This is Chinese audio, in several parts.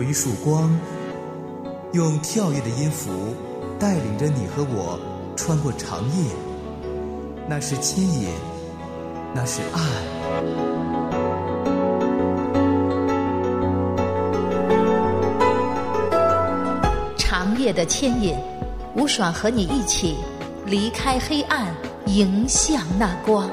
一束光，用跳跃的音符带领着你和我穿过长夜。那是牵引，那是爱。 长夜的牵引，吴爽和你一起离开黑暗，迎向那光。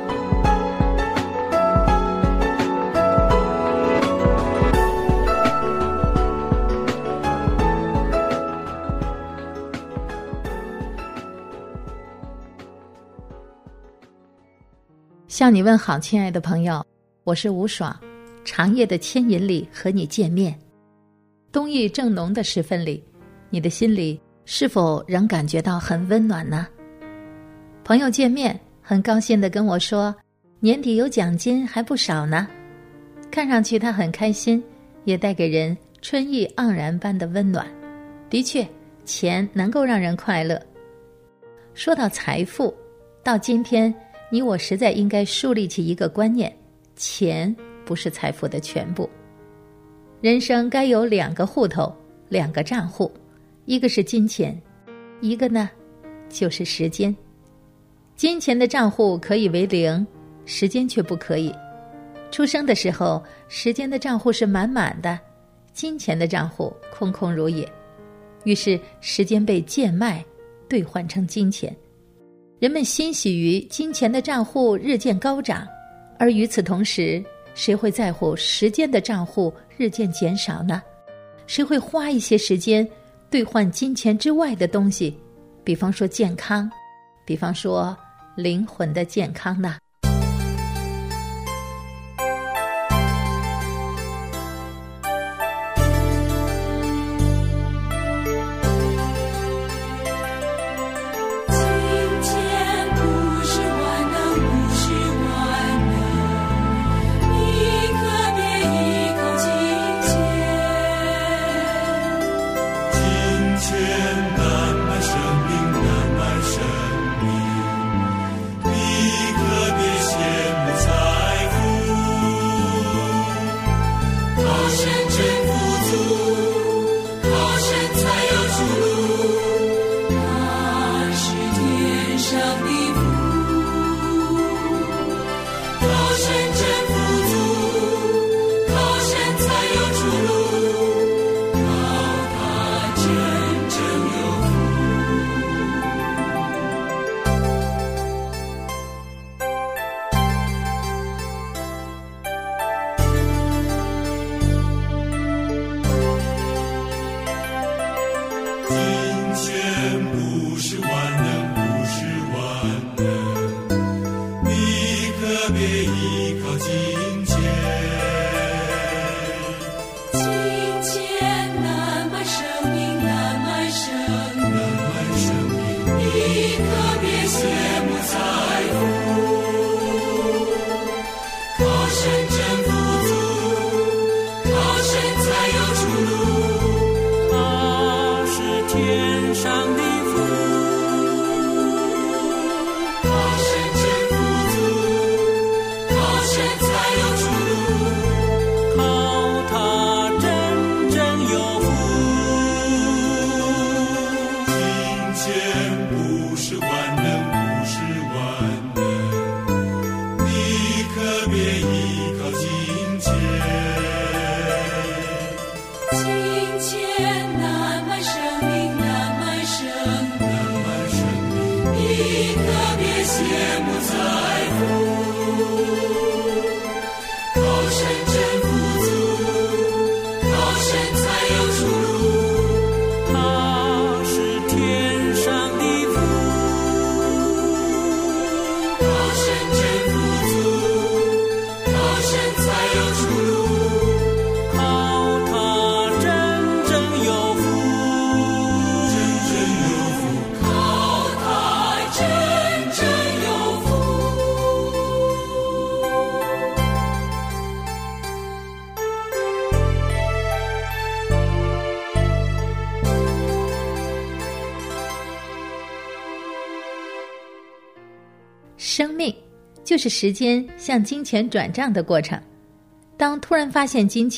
向你问好，亲爱的朋友，我是吴爽。长夜的牵引里和你见面。冬意正浓的时分里，你的心里是否仍感觉到很温暖呢？朋友见面很高兴地跟我说，年底有奖金还不少呢。看上去他很开心，也带给人春意盎然般的温暖。的确，钱能够让人快乐。说到财富，到今天你我实在应该树立起一个观念，钱不是财富的全部。人生该有2个户头，2个账户，一个是金钱，一个呢就是时间。金钱的账户可以为0，时间却不可以。出生的时候，时间的账户是满满的，金钱的账户空空如也。于是时间被贱卖，兑换成金钱。人们欣喜于金钱的账户日渐高涨，而与此同时，谁会在乎时间的账户日渐减少呢？谁会花一些时间兑换金钱之外的东西，比方说健康，比方说灵魂的健康呢？生命就是时间向金钱转账的过程。当突然发现金钱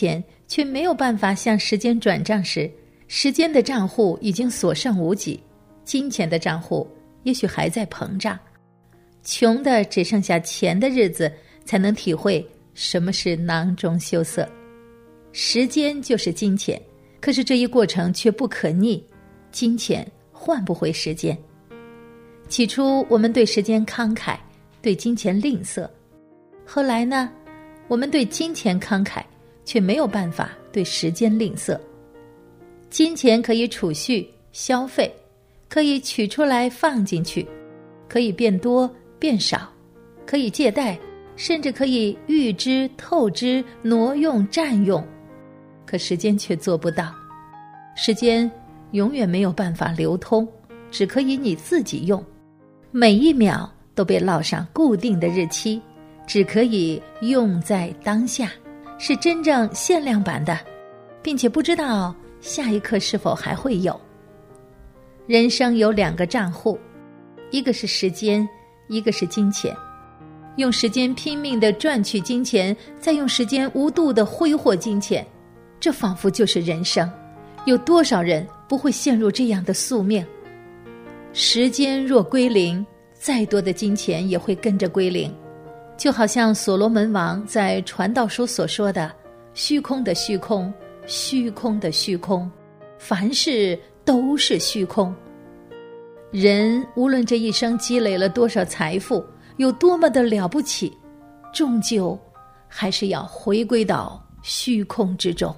却没有办法向时间转账时，时间的账户已经所剩无几，金钱的账户也许还在膨胀。穷的只剩下钱的日子，才能体会什么是囊中羞涩。时间就是金钱，可是这一过程却不可逆，金钱换不回时间。起初我们对时间慷慨，对金钱吝啬，后来呢，我们对金钱慷慨，却没有办法对时间吝啬。金钱可以储蓄消费，可以取出来放进去，可以变多变少，可以借贷，甚至可以预支透支挪用占用，可时间却做不到。时间永远没有办法流通，只可以你自己用，每一秒都被烙上固定的日期，只可以用在当下，是真正限量版的，并且不知道下一刻是否还会有。人生有2个账户，一个是时间，一个是金钱。用时间拼命地赚取金钱，再用时间无度地挥霍金钱，这仿佛就是人生。有多少人不会陷入这样的宿命？时间若归零，再多的金钱也会跟着归零。就好像所罗门王在传道书所说的，虚空的虚空，虚空的虚空，凡事都是虚空。人无论这一生积累了多少财富，有多么的了不起，终究还是要回归到虚空之中。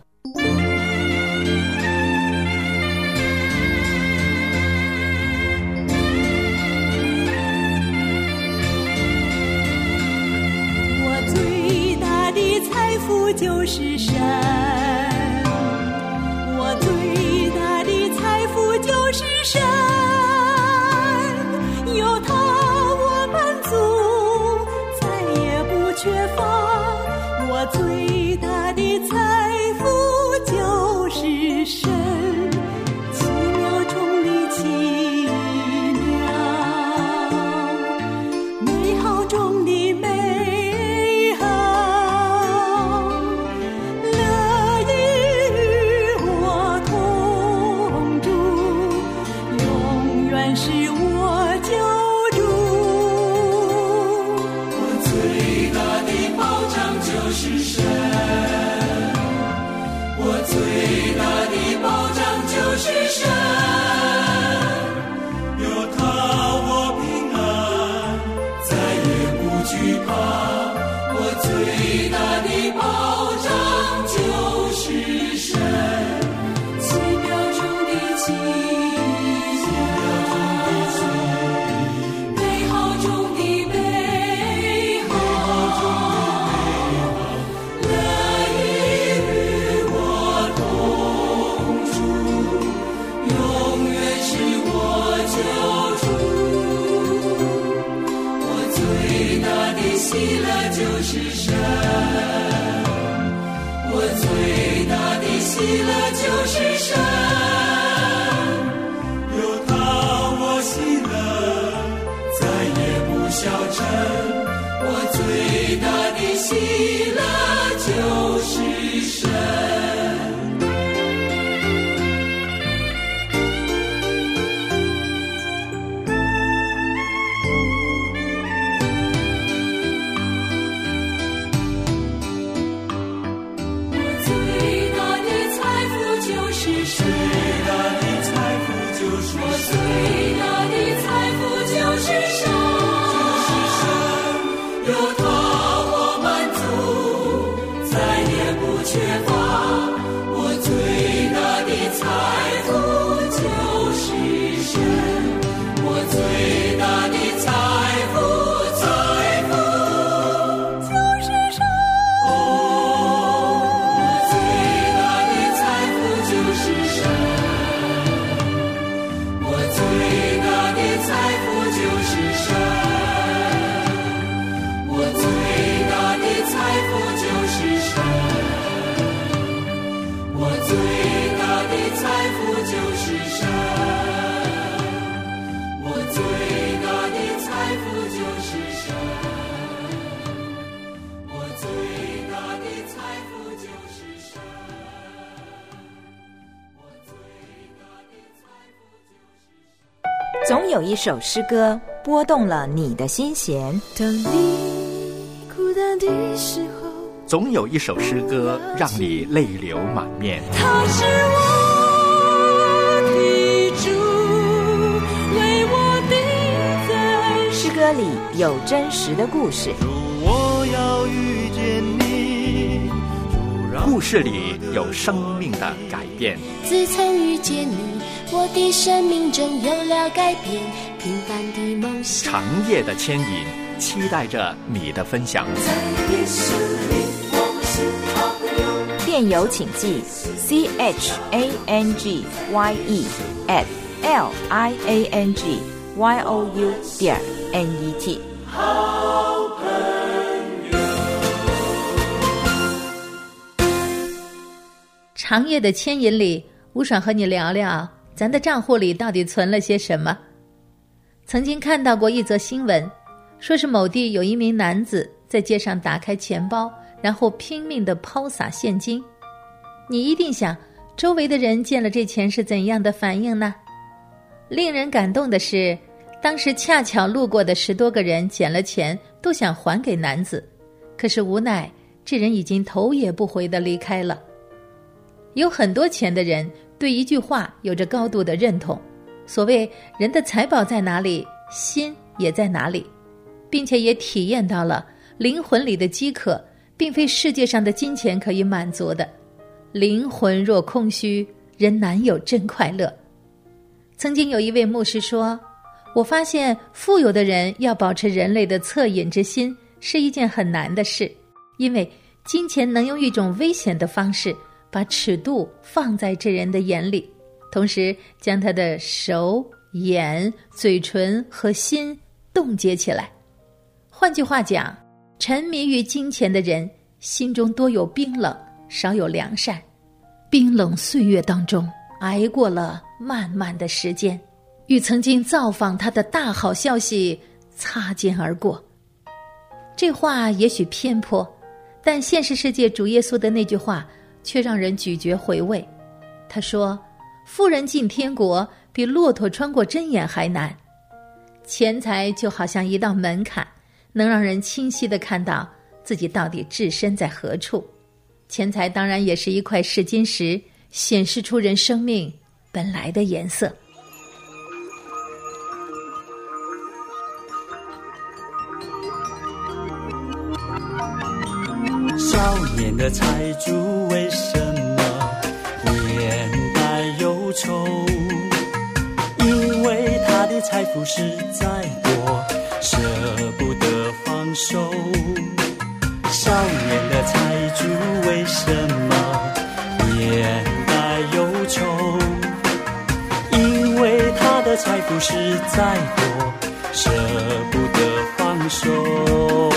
我最大的财富就是神，我最大的财富就是神，有他我满足，再也不缺乏。我最大的财富就是神，奇妙中的奇妙，美好中的美好，乐意与我同住，永远是我救主。 我最大的保障就是神，我最大的保障就是神，有他我平安，再也不惧怕。我最大的保障就是神，奇妙中的奇妙，美好中的美好，乐意与我同住，永远是我救主。我最大的喜乐就是神，我最大的喜乐就是神，有他我喜乐，再也不消沉。我最大的喜乐就是神。我有一首诗歌拨动了你的心弦。 当你孤单的时候， 总有一首诗歌让你泪流满面。 他是我的主，为我定在。 诗歌里有真实的故事， 主，我要遇见你， 故事里有生命的改变。 自从遇见你，我的生命中有了改变，平凡的梦想， 长夜的牵引，期待着你的分享。 在耶稣里我们是好朋友。 电邮请寄 change@liangyou.net。 好朋友。 长夜的牵引里，吴爽和你聊聊咱的账户里到底存了些什么。曾经看到过一则新闻，说是某地有一名男子在街上打开钱包，然后拼命地抛洒现金。你一定想，周围的人见了这钱是怎样的反应呢？令人感动的是，当时恰巧路过的10多个人捡了钱，都想还给男子，可是无奈这人已经头也不回地离开了。有很多钱的人对一句话有着高度的认同，所谓人的财宝在哪里，心也在哪里，并且也体验到了灵魂里的饥渴并非世界上的金钱可以满足的，灵魂若空虚，人难有真快乐。曾经有一位牧师说，我发现富有的人要保持人类的恻隐之心是一件很难的事，因为金钱能用一种危险的方式把尺度放在这人的眼里，同时将他的手、眼、嘴唇和心冻结起来。换句话讲，沉迷于金钱的人心中多有冰冷，少有良善，冰冷岁月当中挨过了漫漫的时间，与曾经造访他的大好消息擦肩而过。这话也许偏颇，但现实世界主耶稣的那句话却让人咀嚼回味。他说，富人进天国比骆驼穿过针眼还难。钱财就好像一道门槛，能让人清晰地看到自己到底置身在何处。钱财当然也是一块试金石，显示出人生命本来的颜色。 少年的财主为什么年代忧愁？因为他的财富实在多，舍不得放手。少年的财主为什么年代忧愁？因为他的财富实在多，舍不得放手。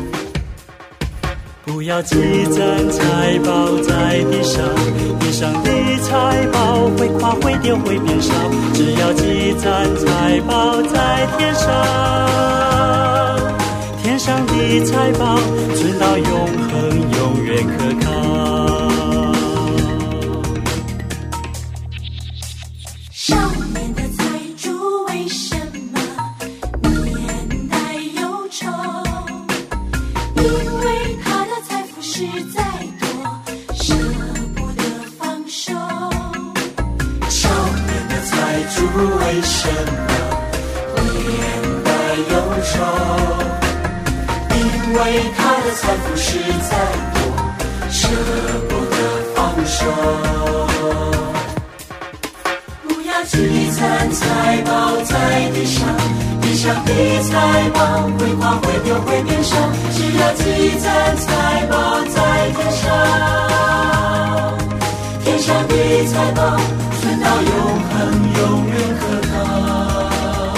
不要积攒财宝在地上，地上的财宝会垮会跌会变少，只要积攒财宝在天上，天上的财宝存到永恒，永远可靠。 少年的财主为什么年代忧愁？因为他的财富实在多，舍不得放手。 少年的财主为什么年代忧愁？因为他的财富实在多，舍不得放手。不要积攒财宝在地上，地上的财宝会垮会跌会变少，只要积攒财宝在天上，天上的财宝存到永恒，永远可靠。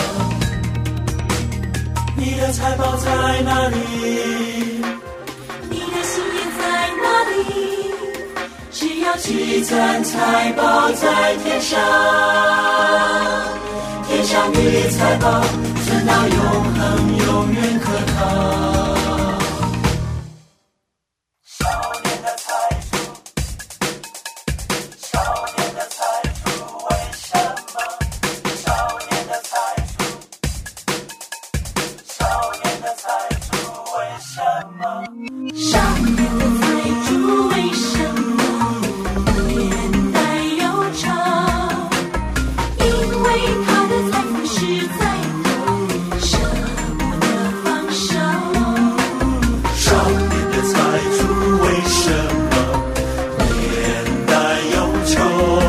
你的财宝在哪里？ 你的心也在哪里？只要积攒财宝在天上，天上的财宝存到永恒，永远可靠。少年的财主为什么？少年的财主么？ 上面的财主为什么年代悠长？因为他的财富实在多，舍不得放手。 上面的财主为什么年代忧愁？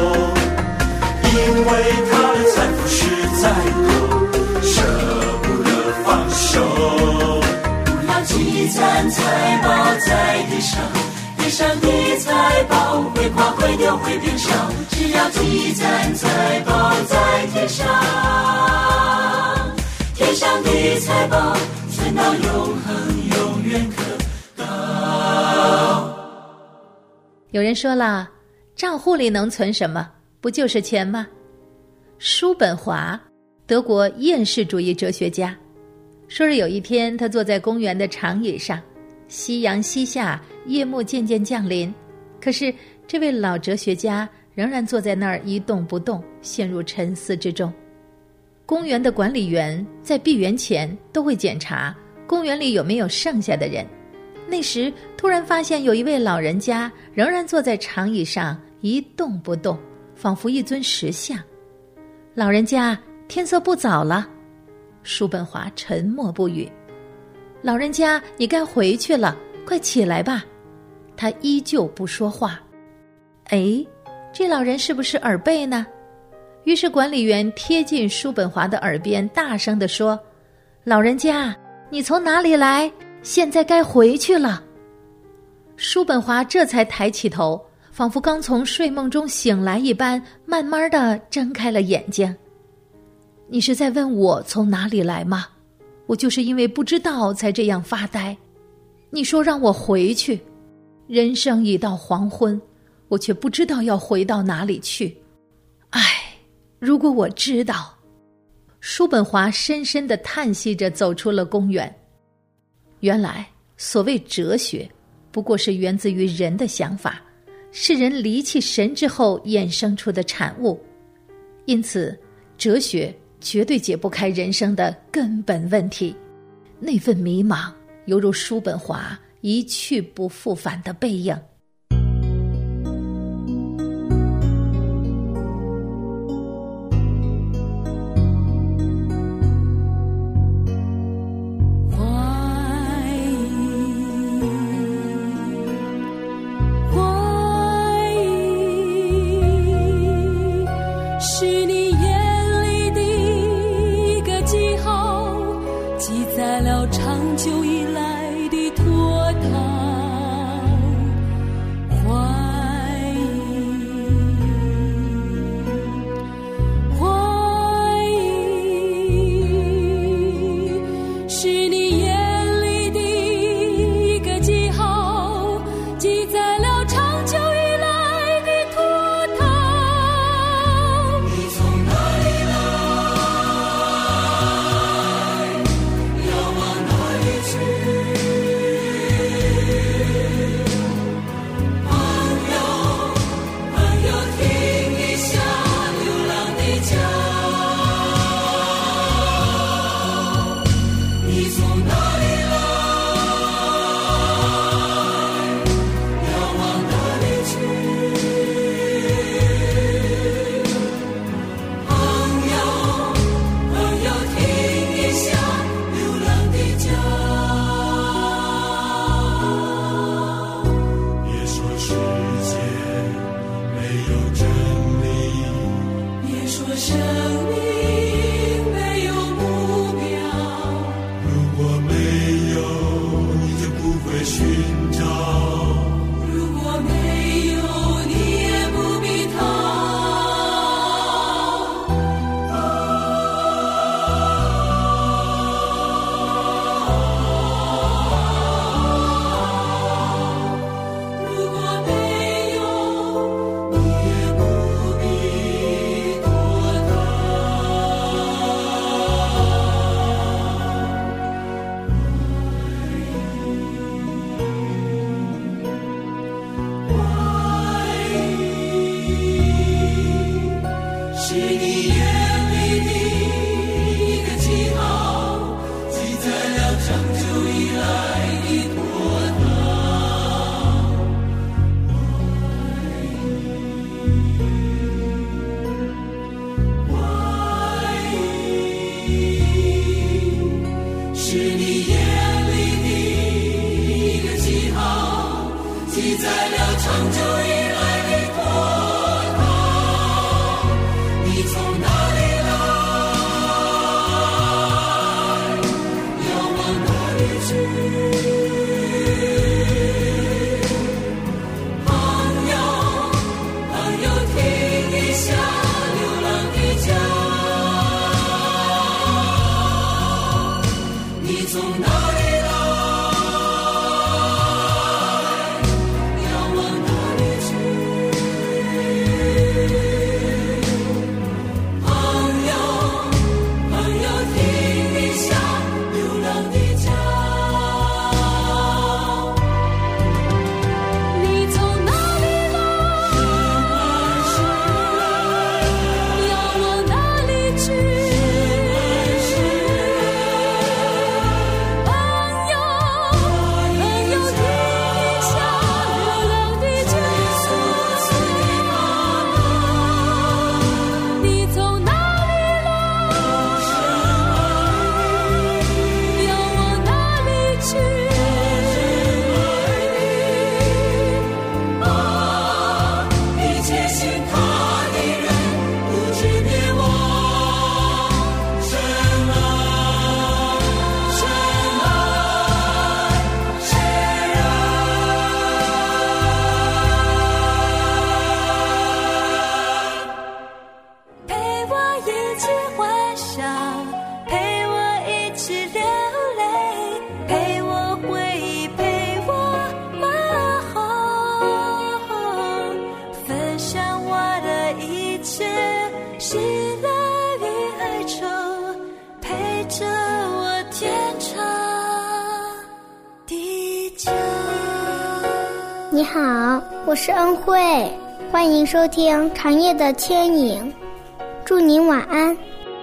因为他的财富实在多，舍不得放手。不要积攒财宝在地上，地上的财宝会垮会丢会变少，只要积攒财宝在天上，天上的财宝存到永恒永远可到。 有人说了，账户里能存什么？不就是钱吗？叔本华，德国厌世主义哲学家，说是有一天他坐在公园的长椅上，夕阳西下，夜幕渐渐降临，可是这位老哲学家仍然坐在那儿一动不动，陷入沉思之中。公园的管理员在闭园前都会检查公园里有没有剩下的人，那时突然发现有一位老人家仍然坐在长椅上一动不动，仿佛一尊石像。老人家，天色不早了。叔本华沉默不语。老人家，你该回去了，快起来吧。他依旧不说话。哎，这老人是不是耳背呢？于是管理员贴近叔本华的耳边大声地说，老人家，你从哪里来？现在该回去了。叔本华这才抬起头，仿佛刚从睡梦中醒来一般，慢慢地睁开了眼睛。你是在问我从哪里来吗？我就是因为不知道才这样发呆。你说让我回去，人生已到黄昏，我却不知道要回到哪里去。唉，如果我知道。叔本华深深地叹息着走出了公园。原来所谓哲学不过是源自于人的想法，是人离弃神之后衍生出的产物。因此哲学绝对解不开人生的根本问题，那份迷茫犹如叔本华一去不复返的背影。 长久以来的脱逃，怀疑是你眼里的一个记号，记载了长久以来的脱逃。 你从哪里你好，我是恩惠，欢迎收听长夜的牵引，祝您晚安。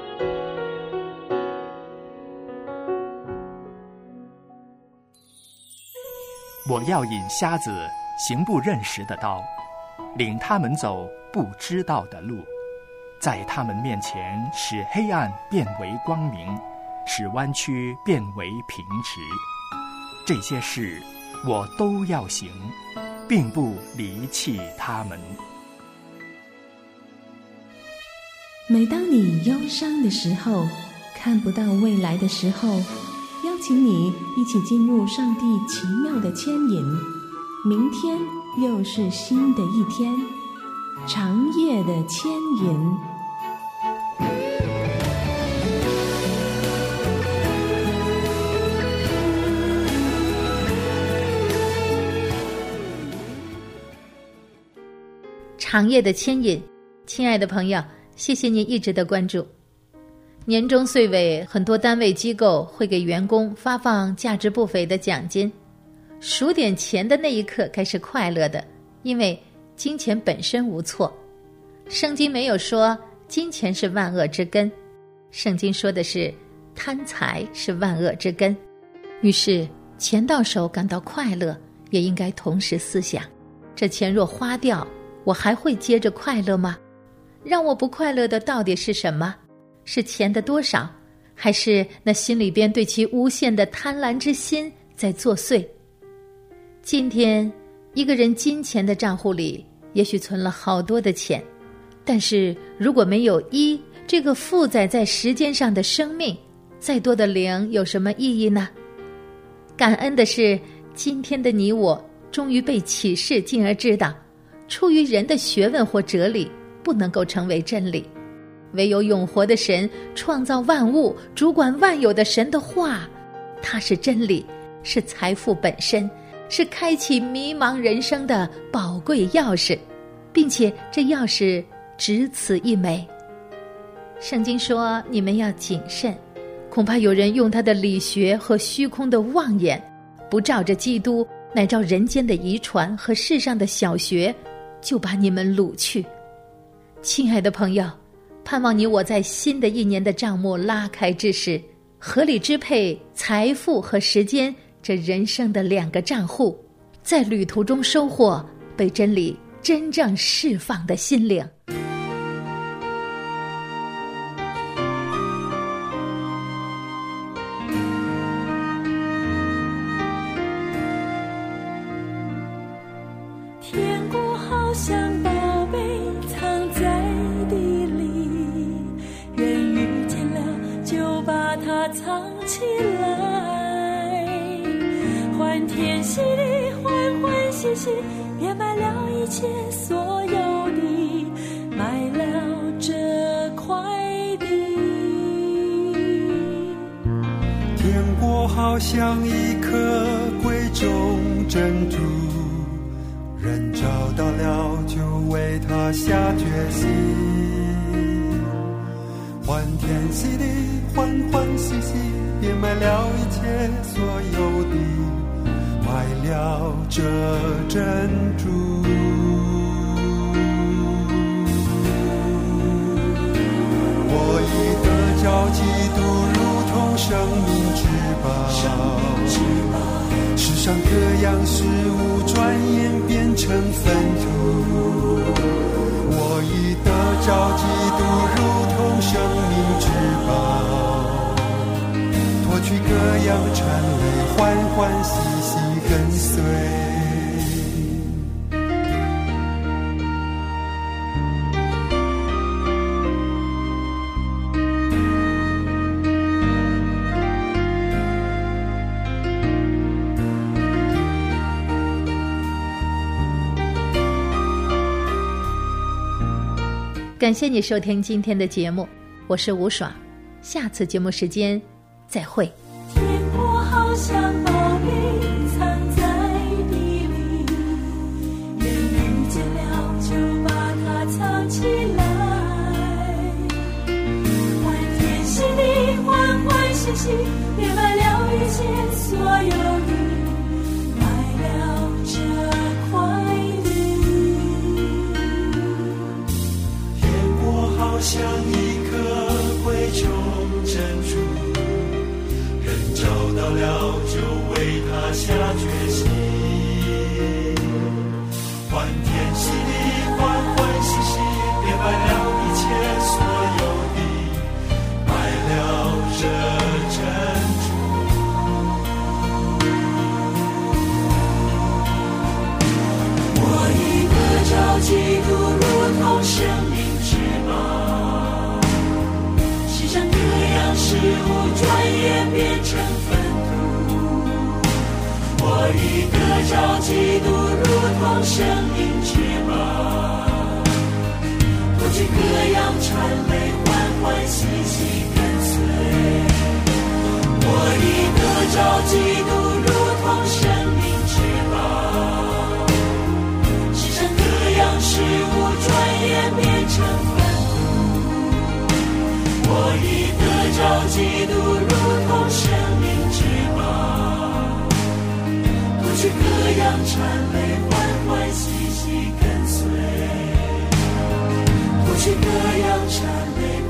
我要引瞎子行不认识的道，领他们走不知道的路，在他们面前使黑暗变为光明，使弯曲变为平直。这些事我都要行，并不离弃他们。 每当你忧伤的时候，看不到未来的时候，邀请你一起进入上帝奇妙的牵引。明天又是新的一天，长夜的牵引。 长夜的牵引，亲爱的朋友，谢谢您一直的关注。年终岁尾，很多单位机构会给员工发放价值不菲的奖金。数点钱的那一刻该是快乐的，因为金钱本身无错。圣经没有说金钱是万恶之根，圣经说的是贪财是万恶之根。于是钱到手感到快乐，也应该同时思想，这钱若花掉，我还会接着快乐吗？让我不快乐的到底是什么？是钱的多少，还是那心里边对其无限的贪婪之心在作祟？今天一个人金钱的账户里也许存了好多的钱，但是如果没有一这个负载在时间上的生命，再多的零有什么意义呢？感恩的是，今天的你我终于被启示，进而知道出于人的学问或哲理不能够成为真理，唯有永活的神创造万物，主管万有的神的话，它是真理，是财富本身，是开启迷茫人生的宝贵钥匙，并且这钥匙只此一枚。圣经说你们要谨慎，恐怕有人用他的理学和虚空的妄言，不照着基督，乃照人间的遗传和世上的小学，就把你们掳去。亲爱的朋友，盼望你我在新的一年的账目拉开之时，合理支配财富和时间这人生的两个账户，在旅途中收获被真理真正释放的心灵。 天国好像宝贝藏在地里，人遇见了就把它藏起来，欢天喜地，欢欢喜喜，别卖了一切所有的，卖了这块地。 天国好像一颗贵重珍珠，人找到了就为他下决心，欢天喜地，欢欢喜喜，别卖了一切所有的，卖了这珍珠。我已得着基督，如同生命之宝，世上各样事物转眼变成粪土，我已得着基督，如同生命之宝，脱去各样缠累，欢欢喜喜跟随。 感谢你收听今天的节目，我是吴爽，下次节目时间再会。 天国好像宝贝藏在地里，人遇见了就把它藏起来，欢天喜地，欢欢喜喜，别卖了一切所有的，卖了这块已得着基督，如同生命之宝，脱去各样缠累，欢欢喜喜跟随。我已得着基督，如同生命之宝，世上各样事物转眼变成粪土。我已得着基督，如同生命之宝，脱去各样缠累，欢欢喜喜跟随。脱去各样缠累。